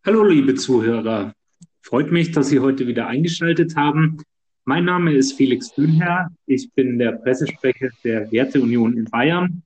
Hallo, liebe Zuhörer. Freut mich, dass Sie heute wieder eingeschaltet haben. Mein Name ist Felix Dünherr. Ich bin der Pressesprecher der Werteunion in Bayern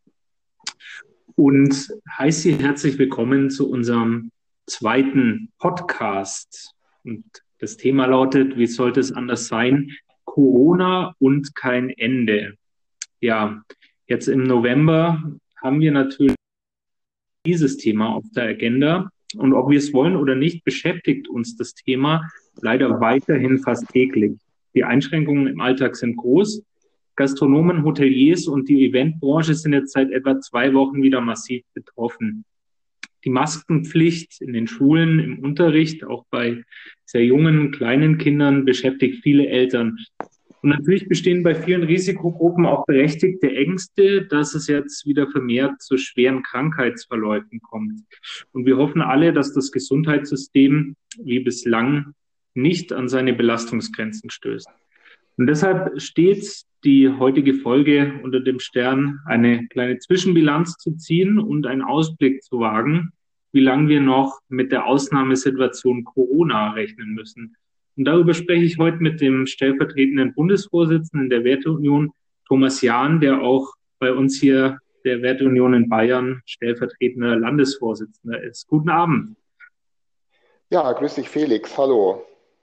und heiße Sie herzlich willkommen zu unserem zweiten Podcast. Und das Thema lautet, wie sollte es anders sein? Corona und kein Ende. Ja, jetzt im November haben wir natürlich dieses Thema auf der Agenda. Und ob wir es wollen oder nicht, beschäftigt uns das Thema leider weiterhin fast täglich. Die Einschränkungen im Alltag sind groß. Gastronomen, Hoteliers und die Eventbranche sind jetzt seit etwa 2 Wochen wieder massiv betroffen. Die Maskenpflicht in den Schulen, im Unterricht, auch bei sehr jungen, kleinen Kindern, beschäftigt viele Eltern. Und natürlich bestehen bei vielen Risikogruppen auch berechtigte Ängste, dass es jetzt wieder vermehrt zu schweren Krankheitsverläufen kommt. Und wir hoffen alle, dass das Gesundheitssystem wie bislang nicht an seine Belastungsgrenzen stößt. Und deshalb steht die heutige Folge unter dem Stern, eine kleine Zwischenbilanz zu ziehen und einen Ausblick zu wagen, wie lange wir noch mit der Ausnahmesituation Corona rechnen müssen. Und darüber spreche ich heute mit dem stellvertretenden Bundesvorsitzenden der Werteunion, Thomas Jahn, der auch bei uns hier der Werteunion in Bayern stellvertretender Landesvorsitzender ist. Guten Abend. Ja, grüß dich Felix, hallo.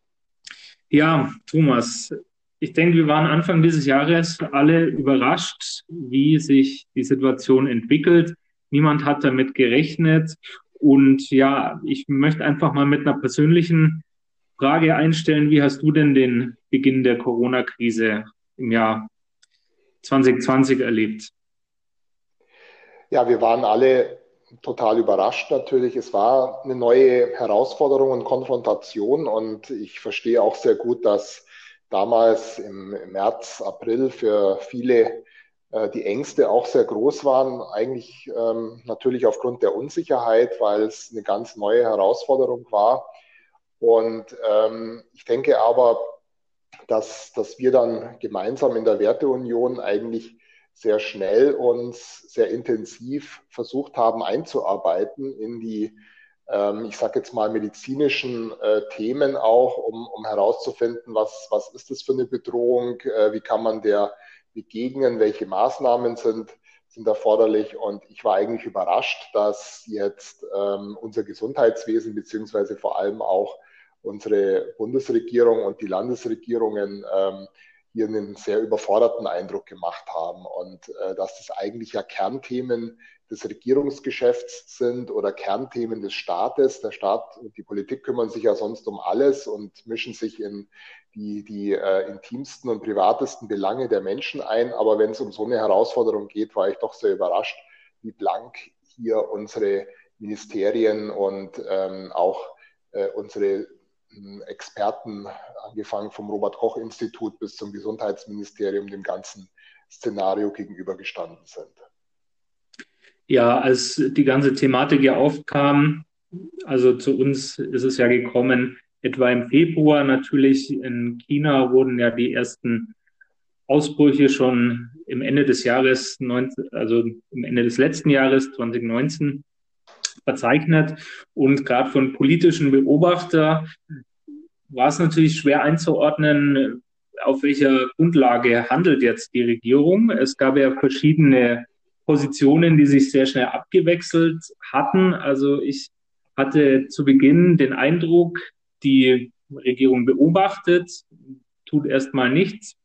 Ja, Thomas, ich denke, wir waren Anfang dieses Jahres alle überrascht, wie sich die Situation entwickelt. Niemand hat damit gerechnet. Und ja, ich möchte einfach mal mit einer persönlichen Frage einstellen. Wie hast du denn den Beginn der Corona-Krise im Jahr 2020 erlebt? Ja, wir waren alle total überrascht natürlich. Es war eine neue Herausforderung und Konfrontation und ich verstehe auch sehr gut, dass damals im März, April für viele die Ängste auch sehr groß waren. Eigentlich natürlich aufgrund der Unsicherheit, weil es eine ganz neue Herausforderung war. Und ich denke aber, dass wir dann gemeinsam in der Werteunion eigentlich sehr schnell uns sehr intensiv versucht haben einzuarbeiten in die, ich sage jetzt mal, medizinischen Themen auch, um herauszufinden, was ist das für eine Bedrohung, wie kann man der begegnen, welche Maßnahmen sind erforderlich. Und ich war eigentlich überrascht, dass jetzt unser Gesundheitswesen beziehungsweise vor allem auch unsere Bundesregierung und die Landesregierungen hier einen sehr überforderten Eindruck gemacht haben und dass das eigentlich ja Kernthemen des Regierungsgeschäfts sind oder Kernthemen des Staates. Der Staat und die Politik kümmern sich ja sonst um alles und mischen sich in die intimsten und privatesten Belange der Menschen ein. Aber wenn es um so eine Herausforderung geht, war ich doch sehr überrascht, wie blank hier unsere Ministerien und auch unsere Experten, angefangen vom Robert-Koch-Institut bis zum Gesundheitsministerium, dem ganzen Szenario gegenübergestanden sind. Ja, als die ganze Thematik ja aufkam, also zu uns ist es ja gekommen, etwa im Februar natürlich in China wurden ja die ersten Ausbrüche schon im Ende des Jahres, also im Ende des letzten Jahres 2019 verzeichnet. Und gerade von politischen Beobachtern war es natürlich schwer einzuordnen, auf welcher Grundlage handelt jetzt die Regierung. Es gab ja verschiedene Positionen, die sich sehr schnell abgewechselt hatten. Also ich hatte zu Beginn den Eindruck, die Regierung beobachtet, tut erstmal nichts,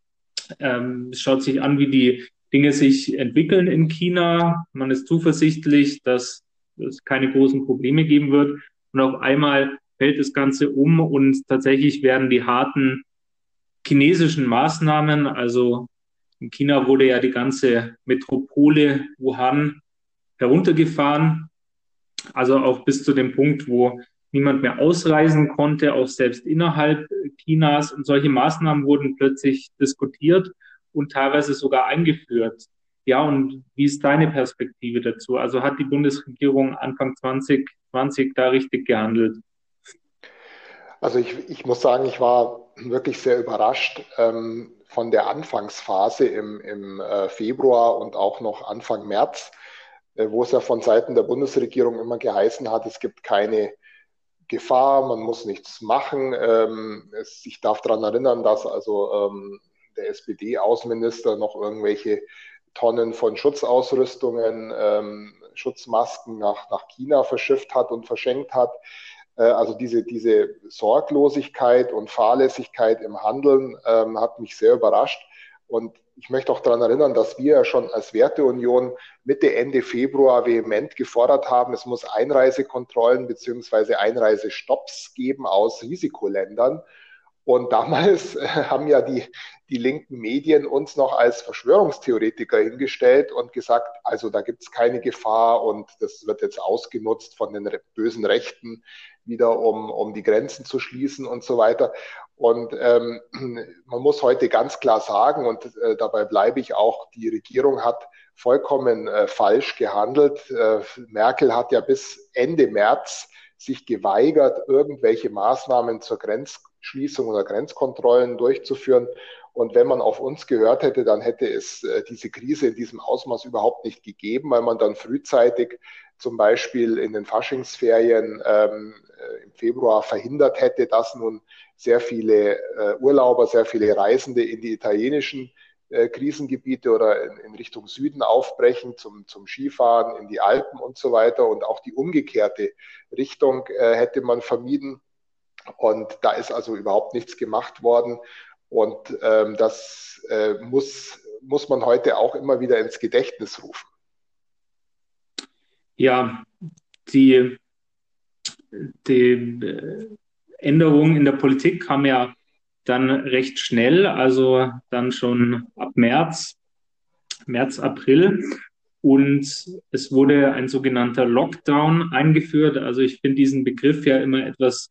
schaut sich an, wie die Dinge sich entwickeln in China. Man ist zuversichtlich, dass es keine großen Probleme geben wird. Und auf einmal fällt das Ganze um und tatsächlich werden die harten chinesischen Maßnahmen, also in China wurde ja die ganze Metropole Wuhan heruntergefahren, also auch bis zu dem Punkt, wo niemand mehr ausreisen konnte, auch selbst innerhalb Chinas. Und solche Maßnahmen wurden plötzlich diskutiert und teilweise sogar eingeführt. Ja, und wie ist deine Perspektive dazu? Also hat die Bundesregierung Anfang 2020 da richtig gehandelt? Also ich muss sagen, ich war wirklich sehr überrascht von der Anfangsphase im Februar und auch noch Anfang März, wo es ja von Seiten der Bundesregierung immer geheißen hat, es gibt keine Gefahr, man muss nichts machen. Ich darf daran erinnern, dass also der SPD-Außenminister noch irgendwelche Tonnen von Schutzausrüstungen, Schutzmasken nach China verschifft hat und verschenkt hat. Also diese Sorglosigkeit und Fahrlässigkeit im Handeln hat mich sehr überrascht. Und ich möchte auch daran erinnern, dass wir ja schon als Werteunion Mitte, Ende Februar vehement gefordert haben, es muss Einreisekontrollen beziehungsweise Einreisestopps geben aus Risikoländern. Und damals haben ja die linken Medien uns noch als Verschwörungstheoretiker hingestellt und gesagt, also da gibt es keine Gefahr und das wird jetzt ausgenutzt von den bösen Rechten wieder, um die Grenzen zu schließen und so weiter. Und man muss heute ganz klar sagen, und dabei bleibe ich auch, die Regierung hat vollkommen falsch gehandelt. Merkel hat ja bis Ende März sich geweigert, irgendwelche Maßnahmen zur Grenzschließung oder Grenzkontrollen durchzuführen. Und wenn man auf uns gehört hätte, dann hätte es diese Krise in diesem Ausmaß überhaupt nicht gegeben, weil man dann frühzeitig zum Beispiel in den Faschingsferien im Februar verhindert hätte, dass nun sehr viele Urlauber, sehr viele Reisende in die italienischen Krisengebiete oder in Richtung Süden aufbrechen, zum Skifahren in die Alpen und so weiter. Und auch die umgekehrte Richtung hätte man vermieden. Und da ist also überhaupt nichts gemacht worden. Und das muss man heute auch immer wieder ins Gedächtnis rufen. Ja, die Änderung in der Politik kam ja dann recht schnell, also dann schon ab März, April. Und es wurde ein sogenannter Lockdown eingeführt. Also ich finde diesen Begriff ja immer etwas,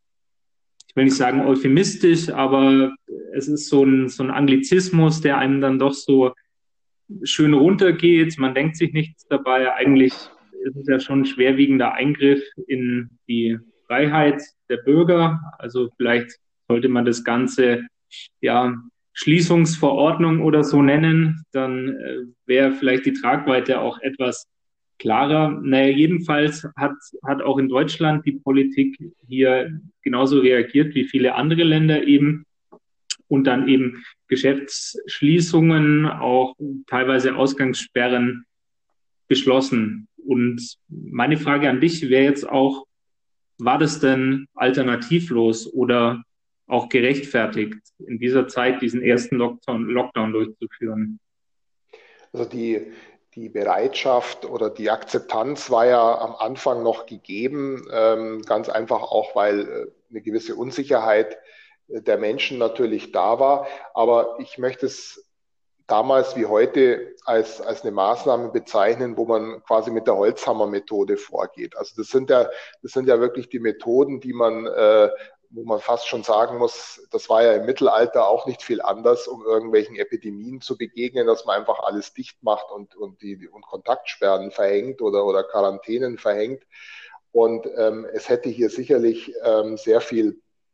ich will nicht sagen euphemistisch, aber es ist so ein Anglizismus, der einem dann doch so schön runtergeht. Man denkt sich nichts dabei. Eigentlich ist es ja schon ein schwerwiegender Eingriff in die Freiheit der Bürger. Also vielleicht sollte man das Ganze ja Schließungsverordnung oder so nennen. Dann wäre vielleicht die Tragweite auch etwas klarer. Naja, jedenfalls hat auch in Deutschland die Politik hier genauso reagiert wie viele andere Länder eben und dann eben Geschäftsschließungen, auch teilweise Ausgangssperren beschlossen. Und meine Frage an dich wäre jetzt auch, war das denn alternativlos oder auch gerechtfertigt, in dieser Zeit diesen ersten Lockdown durchzuführen? Also die Bereitschaft oder die Akzeptanz war ja am Anfang noch gegeben, ganz einfach auch, weil eine gewisse Unsicherheit der Menschen natürlich da war. Aber ich möchte es damals wie heute als eine Maßnahme bezeichnen, wo man quasi mit der Holzhammer-Methode vorgeht. Also das sind ja wirklich die Methoden, die man wo man fast schon sagen muss, das war ja im Mittelalter auch nicht viel anders, um irgendwelchen Epidemien zu begegnen, dass man einfach alles dicht macht und Kontaktsperren verhängt oder Quarantänen verhängt. Und es hätte hier sicherlich ein sehr viel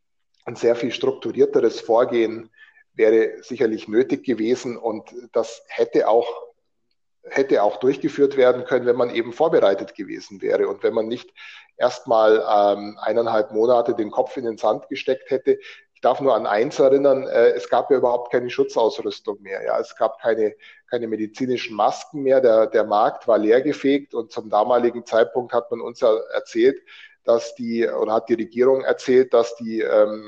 strukturierteres Vorgehen wäre sicherlich nötig gewesen und das hätte auch durchgeführt werden können, wenn man eben vorbereitet gewesen wäre und wenn man nicht erstmal 1,5 Monate den Kopf in den Sand gesteckt hätte. Ich darf nur an eins erinnern, es gab ja überhaupt keine Schutzausrüstung mehr. Ja? Es gab keine medizinischen Masken mehr, der Markt war leergefegt und zum damaligen Zeitpunkt hat man uns ja erzählt, hat die Regierung erzählt, dass die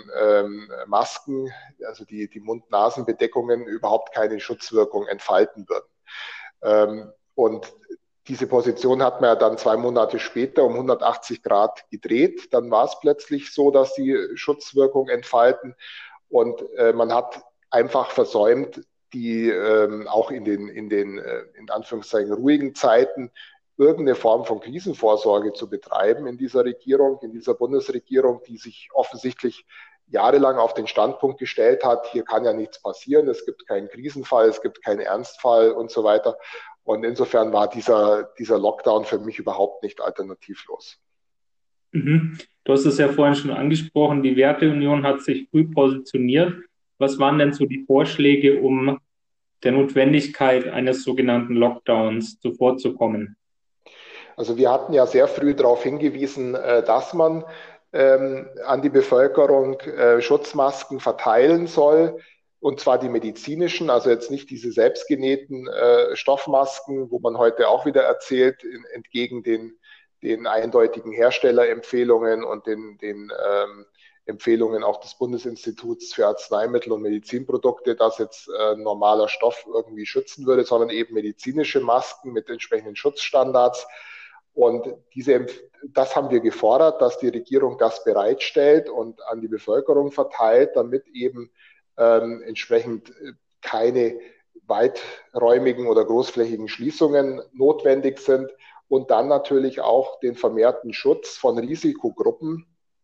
Masken, also die Mund-Nasen-Bedeckungen überhaupt keine Schutzwirkung entfalten würden. Und diese Position hat man ja dann 2 Monate später um 180 Grad gedreht. Dann war es plötzlich so, dass die Schutzwirkung entfalten. Und man hat einfach versäumt, die auch in den in Anführungszeichen ruhigen Zeiten irgendeine Form von Krisenvorsorge zu betreiben in dieser Regierung, in dieser Bundesregierung, die sich offensichtlich jahrelang auf den Standpunkt gestellt hat, hier kann ja nichts passieren, es gibt keinen Krisenfall, es gibt keinen Ernstfall und so weiter. Und insofern war dieser Lockdown für mich überhaupt nicht alternativlos. Mhm. Du hast es ja vorhin schon angesprochen, die Werteunion hat sich früh positioniert. Was waren denn so die Vorschläge, um der Notwendigkeit eines sogenannten Lockdowns zuvorzukommen? Also wir hatten ja sehr früh darauf hingewiesen, dass man an die Bevölkerung Schutzmasken verteilen soll. Und zwar die medizinischen, also jetzt nicht diese selbstgenähten Stoffmasken, wo man heute auch wieder erzählt, entgegen den eindeutigen Herstellerempfehlungen und den Empfehlungen auch des Bundesinstituts für Arzneimittel und Medizinprodukte, dass jetzt normaler Stoff irgendwie schützen würde, sondern eben medizinische Masken mit entsprechenden Schutzstandards. Und das haben wir gefordert, dass die Regierung das bereitstellt und an die Bevölkerung verteilt, damit eben entsprechend keine weiträumigen oder großflächigen Schließungen notwendig sind und dann natürlich auch den vermehrten Schutz von Risikogruppen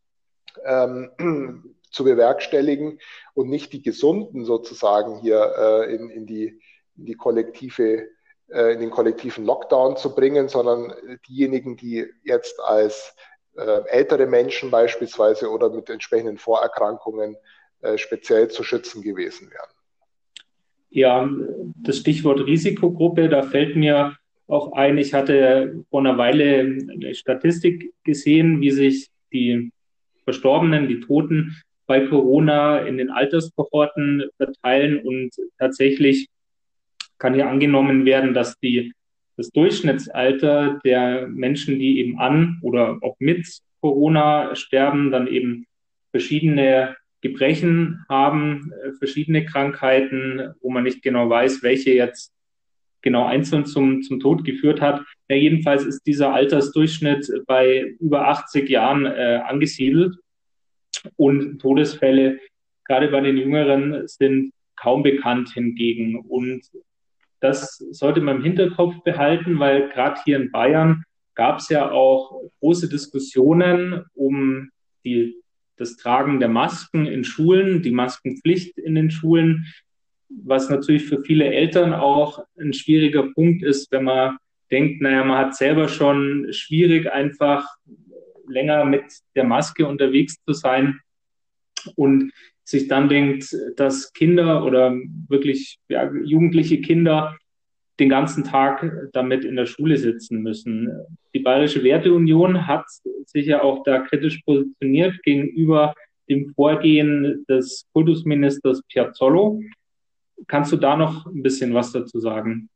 zu bewerkstelligen und nicht die Gesunden sozusagen hier in den kollektiven Lockdown zu bringen, sondern diejenigen, die jetzt als ältere Menschen beispielsweise oder mit entsprechenden Vorerkrankungen speziell zu schützen gewesen wären. Ja, das Stichwort Risikogruppe, da fällt mir auch ein, ich hatte vor einer Weile eine Statistik gesehen, wie sich die Verstorbenen, die Toten bei Corona in den Alterskohorten verteilen, und tatsächlich kann hier angenommen werden, dass das Durchschnittsalter der Menschen, die eben an oder auch mit Corona sterben, dann eben verschiedene Gebrechen haben, verschiedene Krankheiten, wo man nicht genau weiß, welche jetzt genau einzeln zum Tod geführt hat. Ja, jedenfalls ist dieser Altersdurchschnitt bei über 80 Jahren angesiedelt, und Todesfälle gerade bei den Jüngeren sind kaum bekannt hingegen. Und das sollte man im Hinterkopf behalten, weil gerade hier in Bayern gab es ja auch große Diskussionen um das Tragen der Masken in Schulen, die Maskenpflicht in den Schulen, was natürlich für viele Eltern auch ein schwieriger Punkt ist, wenn man denkt, naja, man hat selber schon schwierig, einfach länger mit der Maske unterwegs zu sein, und sich dann denkt, dass Kinder oder wirklich jugendliche Kinder den ganzen Tag damit in der Schule sitzen müssen. Die Bayerische Werteunion hat sich ja auch da kritisch positioniert gegenüber dem Vorgehen des Kultusministers Piazzolo. Kannst du da noch ein bisschen was dazu sagen?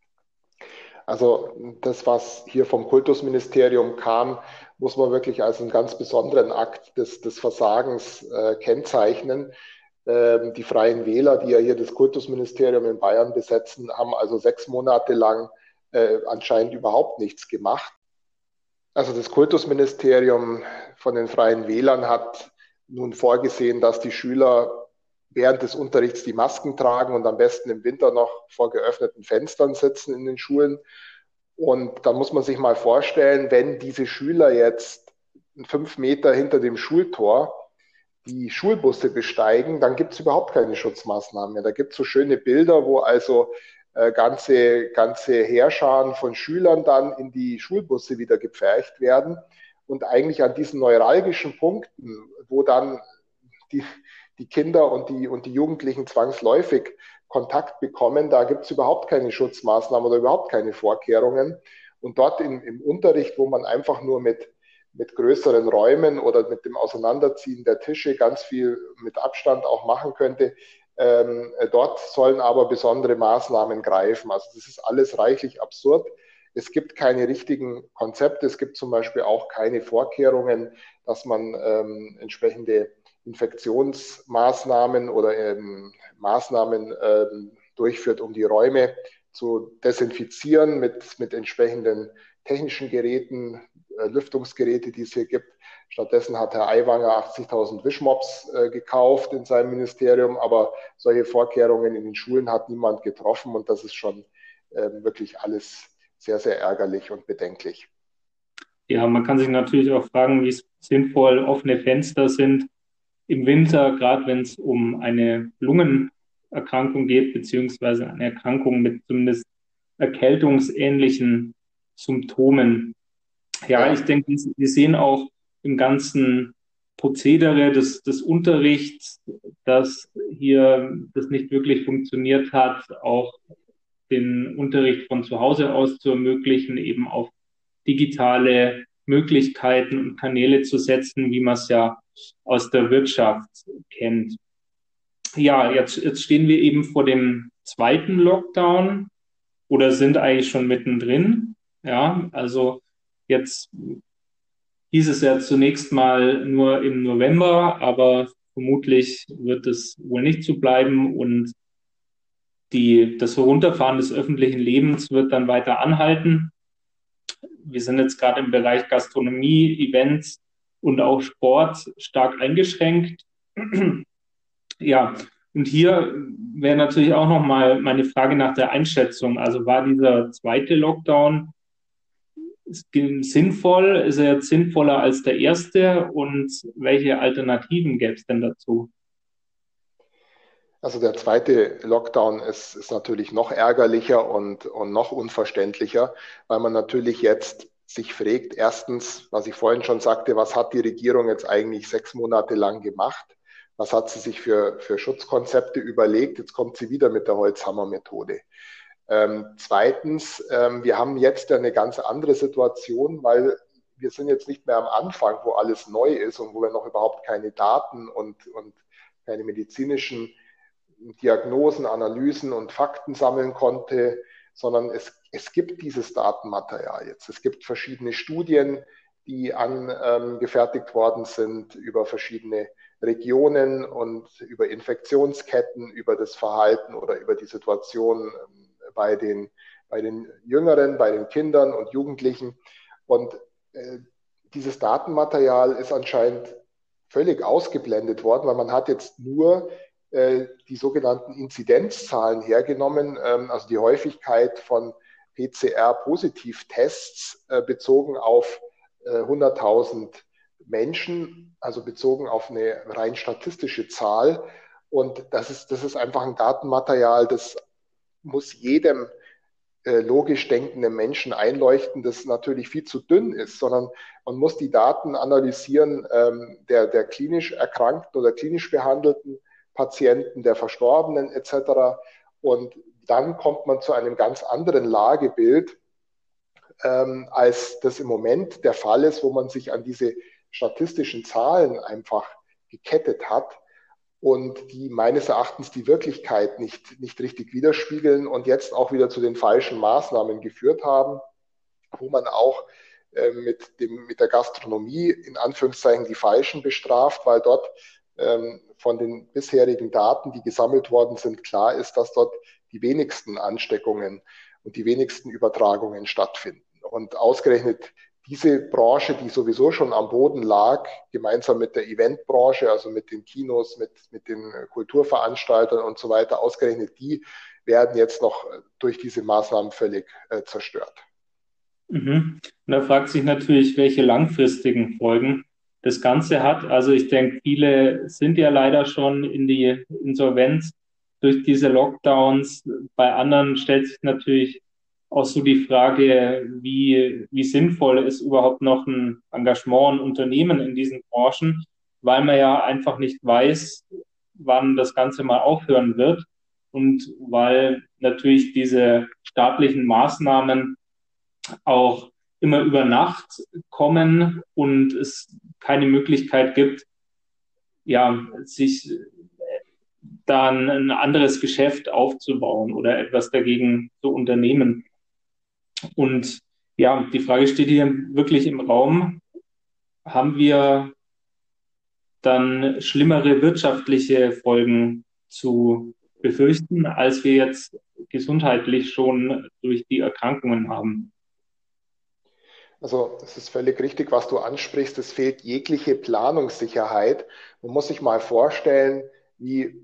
Also das, was hier vom Kultusministerium kam, muss man wirklich als einen ganz besonderen Akt des Versagens kennzeichnen. Die Freien Wähler, die ja hier das Kultusministerium in Bayern besetzen, haben also 6 Monate lang anscheinend überhaupt nichts gemacht. Also das Kultusministerium von den Freien Wählern hat nun vorgesehen, dass die Schüler während des Unterrichts die Masken tragen und am besten im Winter noch vor geöffneten Fenstern sitzen in den Schulen. Und da muss man sich mal vorstellen, wenn diese Schüler jetzt 5 Meter hinter dem Schultor die Schulbusse besteigen, dann gibt es überhaupt keine Schutzmaßnahmen mehr. Da gibt es so schöne Bilder, wo also ganze Heerscharen von Schülern dann in die Schulbusse wieder gepfercht werden. Und eigentlich an diesen neuralgischen Punkten, wo dann die Kinder und die Jugendlichen zwangsläufig Kontakt bekommen, da gibt es überhaupt keine Schutzmaßnahmen oder überhaupt keine Vorkehrungen. Und dort im Unterricht, wo man einfach nur mit größeren Räumen oder mit dem Auseinanderziehen der Tische ganz viel mit Abstand auch machen könnte, dort sollen aber besondere Maßnahmen greifen. Also das ist alles reichlich absurd. Es gibt keine richtigen Konzepte. Es gibt zum Beispiel auch keine Vorkehrungen, dass man entsprechende Infektionsmaßnahmen oder Maßnahmen durchführt, um die Räume zu desinfizieren mit entsprechenden technischen Geräten, Lüftungsgeräte, die es hier gibt. Stattdessen hat Herr Aiwanger 80.000 Wischmops gekauft in seinem Ministerium, aber solche Vorkehrungen in den Schulen hat niemand getroffen, und das ist schon wirklich alles sehr, sehr ärgerlich und bedenklich. Ja, man kann sich natürlich auch fragen, wie sinnvoll offene Fenster sind im Winter, gerade wenn es um eine Lungenerkrankung geht, beziehungsweise eine Erkrankung mit zumindest erkältungsähnlichen Symptomen. Ja, ich denke, wir sehen auch im ganzen Prozedere des Unterrichts, dass hier das nicht wirklich funktioniert hat, auch den Unterricht von zu Hause aus zu ermöglichen, eben auf digitale Möglichkeiten und Kanäle zu setzen, wie man es ja aus der Wirtschaft kennt. Ja, jetzt stehen wir eben vor dem zweiten Lockdown oder sind eigentlich schon mittendrin. Ja, also jetzt hieß es ja zunächst mal nur im November, aber vermutlich wird es wohl nicht so bleiben und das Herunterfahren des öffentlichen Lebens wird dann weiter anhalten. Wir sind jetzt gerade im Bereich Gastronomie, Events und auch Sport stark eingeschränkt. Ja, und hier wäre natürlich auch nochmal meine Frage nach der Einschätzung. Also war dieser zweite Lockdown sinnvoll? Ist er jetzt sinnvoller als der erste? Und welche Alternativen gäbe es denn dazu? Also der zweite Lockdown ist natürlich noch ärgerlicher und noch unverständlicher, weil man natürlich jetzt sich fragt, erstens, was ich vorhin schon sagte, was hat die Regierung jetzt eigentlich 6 Monate lang gemacht? Was hat sie sich für Schutzkonzepte überlegt? Jetzt kommt sie wieder mit der Holzhammer-Methode. Zweitens, wir haben jetzt eine ganz andere Situation, weil wir sind jetzt nicht mehr am Anfang, wo alles neu ist und wo wir noch überhaupt keine Daten und keine medizinischen Diagnosen, Analysen und Fakten sammeln konnte, sondern es gibt dieses Datenmaterial jetzt. Es gibt verschiedene Studien, die angefertigt worden sind über verschiedene Regionen und über Infektionsketten, über das Verhalten oder über die Situation bei den Jüngeren, bei den Kindern und Jugendlichen. Und dieses Datenmaterial ist anscheinend völlig ausgeblendet worden, weil man hat jetzt nur die sogenannten Inzidenzzahlen hergenommen, also die Häufigkeit von PCR-Positivtests bezogen auf 100.000 Menschen, also bezogen auf eine rein statistische Zahl. Und das ist einfach ein Datenmaterial, das muss jedem logisch denkenden Menschen einleuchten, das natürlich viel zu dünn ist, sondern man muss die Daten analysieren der klinisch Erkrankten oder klinisch Behandelten Patienten, der Verstorbenen etc. Und dann kommt man zu einem ganz anderen Lagebild, als das im Moment der Fall ist, wo man sich an diese statistischen Zahlen einfach gekettet hat und die meines Erachtens die Wirklichkeit nicht richtig widerspiegeln und jetzt auch wieder zu den falschen Maßnahmen geführt haben, wo man auch mit der Gastronomie in Anführungszeichen die Falschen bestraft, weil dort von den bisherigen Daten, die gesammelt worden sind, klar ist, dass dort die wenigsten Ansteckungen und die wenigsten Übertragungen stattfinden. Und ausgerechnet diese Branche, die sowieso schon am Boden lag, gemeinsam mit der Eventbranche, also mit den Kinos, mit den Kulturveranstaltern und so weiter, ausgerechnet die werden jetzt noch durch diese Maßnahmen völlig zerstört. Mhm. Und da fragt sich natürlich, welche langfristigen Folgen das Ganze hat. Also ich denke, viele sind ja leider schon in die Insolvenz durch diese Lockdowns. Bei anderen stellt sich natürlich auch so die Frage, wie sinnvoll ist überhaupt noch ein Engagement, ein Unternehmen in diesen Branchen, weil man ja einfach nicht weiß, wann das Ganze mal aufhören wird und weil natürlich diese staatlichen Maßnahmen auch immer über Nacht kommen und es keine Möglichkeit gibt, ja, sich dann ein anderes Geschäft aufzubauen oder etwas dagegen zu unternehmen. Und ja, die Frage steht hier wirklich im Raum, haben wir dann schlimmere wirtschaftliche Folgen zu befürchten, als wir jetzt gesundheitlich schon durch die Erkrankungen haben? Also es ist völlig richtig, was du ansprichst. Es fehlt jegliche Planungssicherheit. Man muss sich mal vorstellen, wie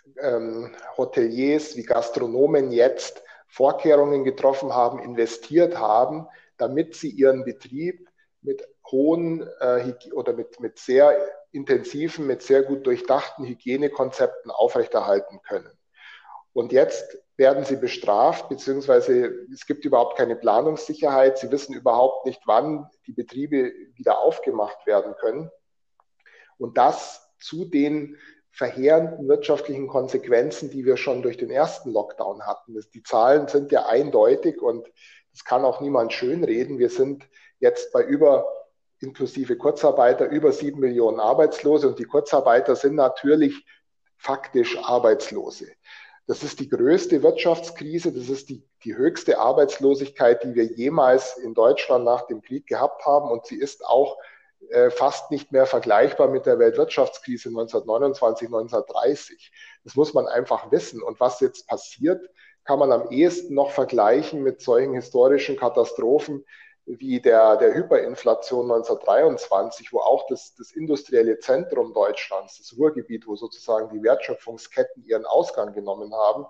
Hoteliers, wie Gastronomen jetzt Vorkehrungen getroffen haben, investiert haben, damit sie ihren Betrieb mit hohen oder mit sehr intensiven, mit sehr gut durchdachten Hygienekonzepten aufrechterhalten können. Und jetzt werden sie bestraft, beziehungsweise es gibt überhaupt keine Planungssicherheit. Sie wissen überhaupt nicht, wann die Betriebe wieder aufgemacht werden können. Und das zu den verheerenden wirtschaftlichen Konsequenzen, die wir schon durch den ersten Lockdown hatten. Die Zahlen sind ja eindeutig und das kann auch niemand schönreden. Wir sind jetzt bei über inklusive Kurzarbeiter, über 7 Millionen Arbeitslose und die Kurzarbeiter sind natürlich faktisch Arbeitslose. Das ist die größte Wirtschaftskrise, das ist die höchste Arbeitslosigkeit, die wir jemals in Deutschland nach dem Krieg gehabt haben und sie ist auch fast nicht mehr vergleichbar mit der Weltwirtschaftskrise 1929, 1930. Das muss man einfach wissen. Und was jetzt passiert, kann man am ehesten noch vergleichen mit solchen historischen Katastrophen wie der Hyperinflation 1923, wo auch das industrielle Zentrum Deutschlands, das Ruhrgebiet, wo sozusagen die Wertschöpfungsketten ihren Ausgang genommen haben,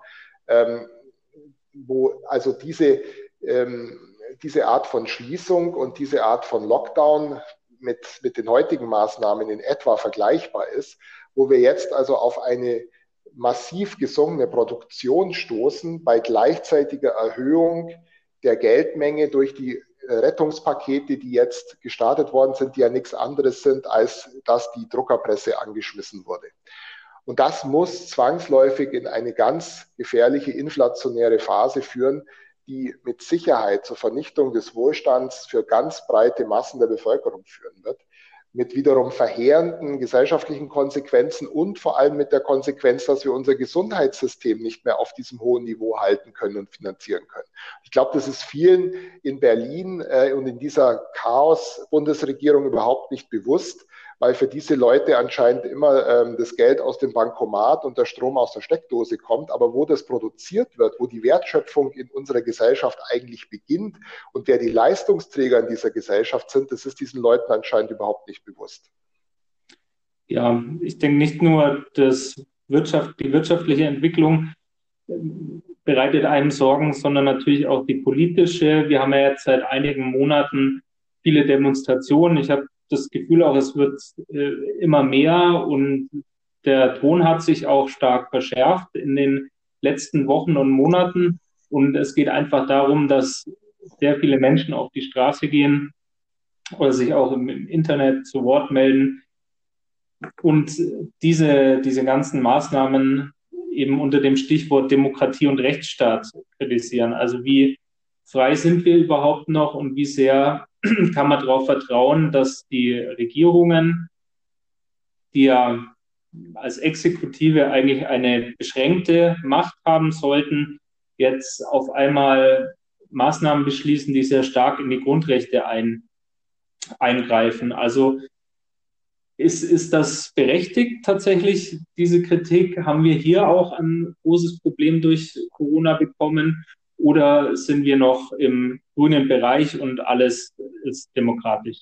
wo also diese Art von Schließung und diese Art von Lockdown mit den heutigen Maßnahmen in etwa vergleichbar ist, wo wir jetzt also auf eine massiv gesunkene Produktion stoßen bei gleichzeitiger Erhöhung der Geldmenge durch die Rettungspakete, die jetzt gestartet worden sind, die ja nichts anderes sind, als dass die Druckerpresse angeschmissen wurde. Und das muss zwangsläufig in eine ganz gefährliche inflationäre Phase führen, die mit Sicherheit zur Vernichtung des Wohlstands für ganz breite Massen der Bevölkerung führen wird, mit wiederum verheerenden gesellschaftlichen Konsequenzen und vor allem mit der Konsequenz, dass wir unser Gesundheitssystem nicht mehr auf diesem hohen Niveau halten können und finanzieren können. Ich glaube, das ist vielen in Berlin und in dieser Chaos-Bundesregierung überhaupt nicht bewusst, weil für diese Leute anscheinend immer das Geld aus dem Bankomat und der Strom aus der Steckdose kommt. Aber wo das produziert wird, wo die Wertschöpfung in unserer Gesellschaft eigentlich beginnt und wer die Leistungsträger in dieser Gesellschaft sind, das ist diesen Leuten anscheinend überhaupt nicht bewusst. Ja, ich denke nicht nur, dass die wirtschaftliche Entwicklung bereitet einem Sorgen, sondern natürlich auch die politische. Wir haben ja jetzt seit einigen Monaten viele Demonstrationen. Ich habe das Gefühl auch, es wird immer mehr und der Ton hat sich auch stark verschärft in den letzten Wochen und Monaten. Und es geht einfach darum, dass sehr viele Menschen auf die Straße gehen oder sich auch im Internet zu Wort melden und diese ganzen Maßnahmen eben unter dem Stichwort Demokratie und Rechtsstaat kritisieren. Also wie frei sind wir überhaupt noch und wie sehr kann man darauf vertrauen, dass die Regierungen, die ja als Exekutive eigentlich eine beschränkte Macht haben sollten, jetzt auf einmal Maßnahmen beschließen, die sehr stark in die Grundrechte eingreifen. Also ist das berechtigt tatsächlich, diese Kritik? Haben wir hier auch ein großes Problem durch Corona bekommen? Oder sind wir noch im grünen Bereich und alles ist demokratisch?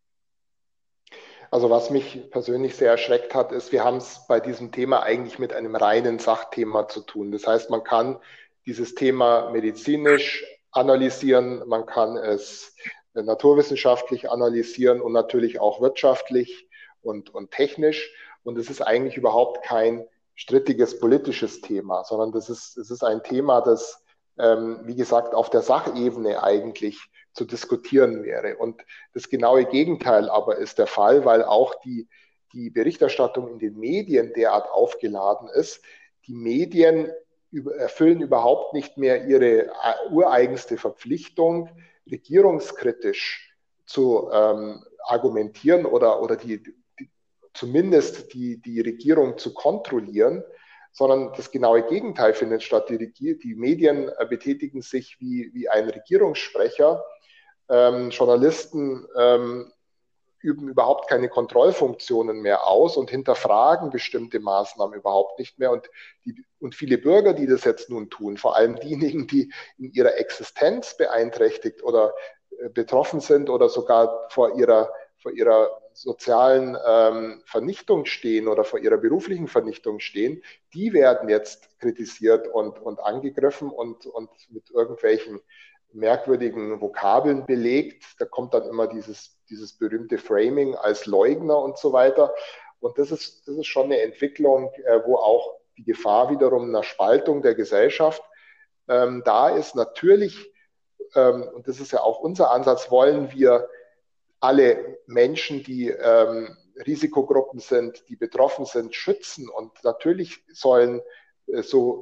Also was mich persönlich sehr erschreckt hat, ist, wir haben es bei diesem Thema eigentlich mit einem reinen Sachthema zu tun. Das heißt, man kann dieses Thema medizinisch analysieren, man kann es naturwissenschaftlich analysieren und natürlich auch wirtschaftlich und technisch. Und es ist eigentlich überhaupt kein strittiges politisches Thema, sondern es ist ein Thema, das, wie gesagt, auf der Sachebene eigentlich zu diskutieren wäre. Und das genaue Gegenteil aber ist der Fall, weil auch die Berichterstattung in den Medien derart aufgeladen ist. Die Medien erfüllen überhaupt nicht mehr ihre ureigenste Verpflichtung, regierungskritisch zu argumentieren oder zumindest die Regierung zu kontrollieren, sondern das genaue Gegenteil findet statt. Die Medien betätigen sich wie ein Regierungssprecher. Journalisten üben überhaupt keine Kontrollfunktionen mehr aus und hinterfragen bestimmte Maßnahmen überhaupt nicht mehr. Und viele Bürger, die das jetzt nun tun, vor allem diejenigen, die in ihrer Existenz beeinträchtigt oder betroffen sind oder sogar vor ihrer sozialen Vernichtung stehen oder vor ihrer beruflichen Vernichtung stehen, die werden jetzt kritisiert und angegriffen und mit irgendwelchen merkwürdigen Vokabeln belegt. Da kommt dann immer dieses berühmte Framing als Leugner und so weiter. Und das ist schon eine Entwicklung, wo auch die Gefahr wiederum einer Spaltung der Gesellschaft da ist. Natürlich, und das ist ja auch unser Ansatz, wollen wir alle Menschen, die Risikogruppen sind, die betroffen sind, schützen. Und natürlich sollen so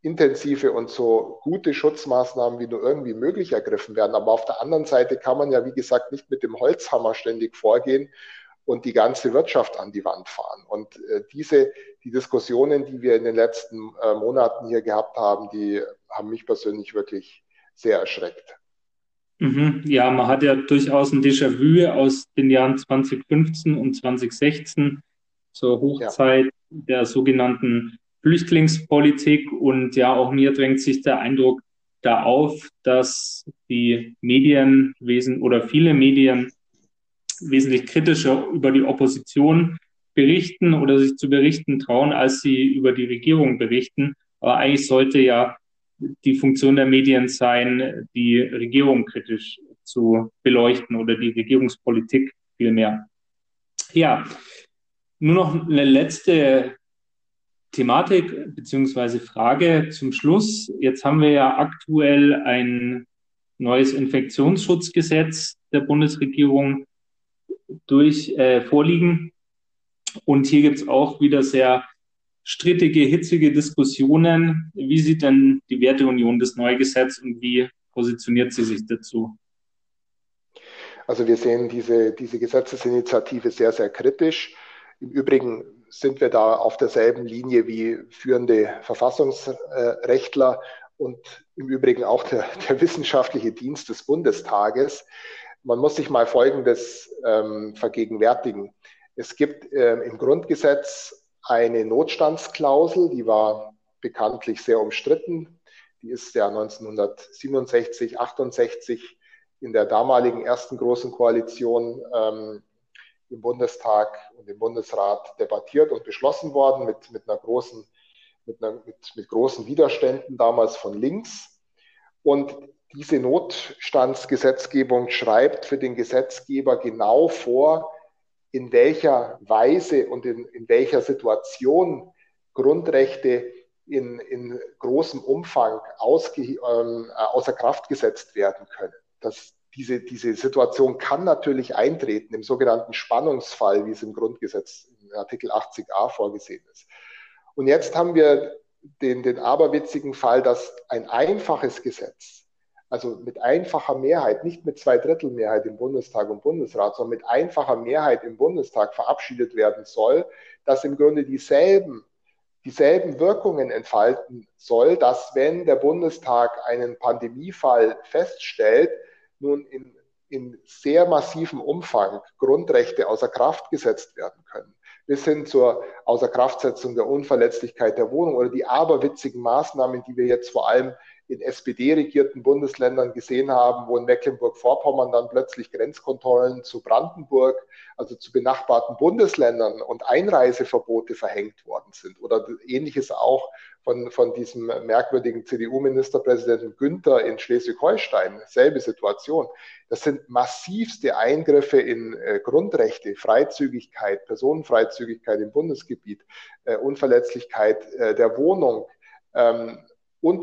intensive und so gute Schutzmaßnahmen wie nur irgendwie möglich ergriffen werden. Aber auf der anderen Seite kann man ja, wie gesagt, nicht mit dem Holzhammer ständig vorgehen und die ganze Wirtschaft an die Wand fahren. Und die Diskussionen, die wir in den letzten Monaten hier gehabt haben, die haben mich persönlich wirklich sehr erschreckt. Ja, man hat ja durchaus ein Déjà-vu aus den Jahren 2015 und 2016 zur Ja. Hochzeit der sogenannten Flüchtlingspolitik. Und ja, auch mir drängt sich der Eindruck da auf, dass die Medienwesen oder viele Medien wesentlich kritischer über die Opposition berichten oder sich zu berichten trauen, als sie über die Regierung berichten. Aber eigentlich sollte ja die Funktion der Medien sein, die Regierung kritisch zu beleuchten oder die Regierungspolitik vielmehr. Ja, nur noch eine letzte Thematik beziehungsweise Frage zum Schluss. Jetzt haben wir ja aktuell ein neues Infektionsschutzgesetz der Bundesregierung vorliegen. Und hier gibt es auch wieder sehr strittige, hitzige Diskussionen. Wie sieht denn die Werteunion das neue Gesetz und wie positioniert sie sich dazu? Also wir sehen diese Gesetzesinitiative sehr, sehr kritisch. Im Übrigen sind wir da auf derselben Linie wie führende Verfassungsrechtler und im Übrigen auch der wissenschaftliche Dienst des Bundestages. Man muss sich mal Folgendes vergegenwärtigen. Es gibt im Grundgesetz eine Notstandsklausel, die war bekanntlich sehr umstritten. Die ist ja 1967, 68 in der damaligen ersten großen Koalition im Bundestag und im Bundesrat debattiert und beschlossen worden mit großen Widerständen damals von links. Und diese Notstandsgesetzgebung schreibt für den Gesetzgeber genau vor, in welcher Weise und in welcher Situation Grundrechte in großem Umfang außer Kraft gesetzt werden können. Diese Situation kann natürlich eintreten im sogenannten Spannungsfall, wie es im Grundgesetz in Artikel 80a vorgesehen ist. Und jetzt haben wir den aberwitzigen Fall, dass ein einfaches Gesetz, also mit einfacher Mehrheit, nicht mit Zweidrittelmehrheit im Bundestag und Bundesrat, sondern mit einfacher Mehrheit im Bundestag verabschiedet werden soll, das im Grunde dieselben Wirkungen entfalten soll, dass wenn der Bundestag einen Pandemiefall feststellt, nun in sehr massivem Umfang Grundrechte außer Kraft gesetzt werden können, bis hin zur Außerkraftsetzung der Unverletzlichkeit der Wohnung oder die aberwitzigen Maßnahmen, die wir jetzt vor allem in SPD-regierten Bundesländern gesehen haben, wo in Mecklenburg-Vorpommern dann plötzlich Grenzkontrollen zu Brandenburg, also zu benachbarten Bundesländern und Einreiseverbote verhängt worden sind. Oder ähnliches auch von diesem merkwürdigen CDU-Ministerpräsidenten Günther in Schleswig-Holstein. Selbe Situation. Das sind massivste Eingriffe in Grundrechte, Freizügigkeit, Personenfreizügigkeit im Bundesgebiet, Unverletzlichkeit der Wohnung, und.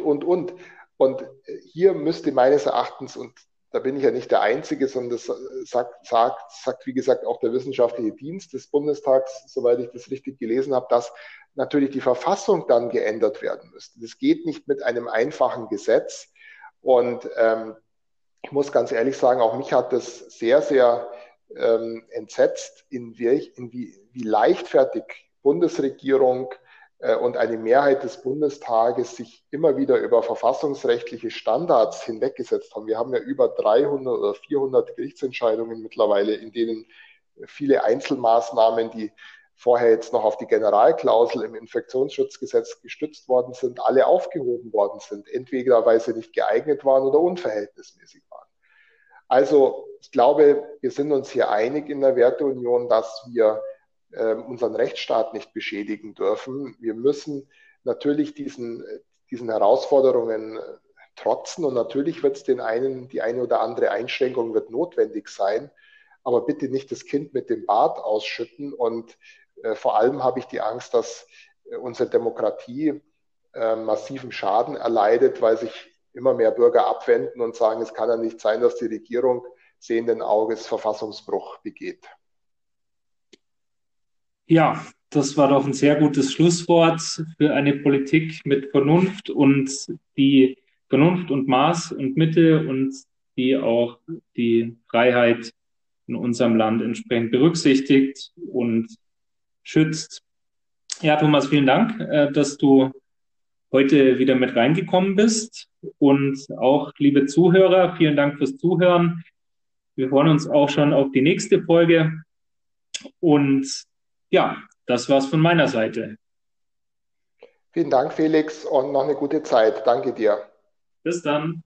Und hier müsste meines Erachtens, und da bin ich ja nicht der Einzige, sondern das sagt, wie gesagt, auch der wissenschaftliche Dienst des Bundestags, soweit ich das richtig gelesen habe, dass natürlich die Verfassung dann geändert werden müsste. Das geht nicht mit einem einfachen Gesetz. Und ich muss ganz ehrlich sagen, auch mich hat das sehr, sehr entsetzt, wie leichtfertig Bundesregierung und eine Mehrheit des Bundestages sich immer wieder über verfassungsrechtliche Standards hinweggesetzt haben. Wir haben ja über 300 oder 400 Gerichtsentscheidungen mittlerweile, in denen viele Einzelmaßnahmen, die vorher jetzt noch auf die Generalklausel im Infektionsschutzgesetz gestützt worden sind, alle aufgehoben worden sind, entweder weil sie nicht geeignet waren oder unverhältnismäßig waren. Also ich glaube, wir sind uns hier einig in der Werteunion, dass wir unseren Rechtsstaat nicht beschädigen dürfen. Wir müssen natürlich diesen Herausforderungen trotzen und natürlich wird es die eine oder andere Einschränkung wird notwendig sein, aber bitte nicht das Kind mit dem Bad ausschütten und vor allem habe ich die Angst, dass unsere Demokratie massiven Schaden erleidet, weil sich immer mehr Bürger abwenden und sagen, es kann ja nicht sein, dass die Regierung sehenden Auges Verfassungsbruch begeht. Ja, das war doch ein sehr gutes Schlusswort für eine Politik mit Vernunft und die Vernunft und Maß und Mitte und die auch die Freiheit in unserem Land entsprechend berücksichtigt und schützt. Ja, Thomas, vielen Dank, dass du heute wieder mit reingekommen bist. Und auch, liebe Zuhörer, vielen Dank fürs Zuhören. Wir freuen uns auch schon auf die nächste Folge. Und ja, das war's von meiner Seite. Vielen Dank, Felix, und noch eine gute Zeit. Danke dir. Bis dann.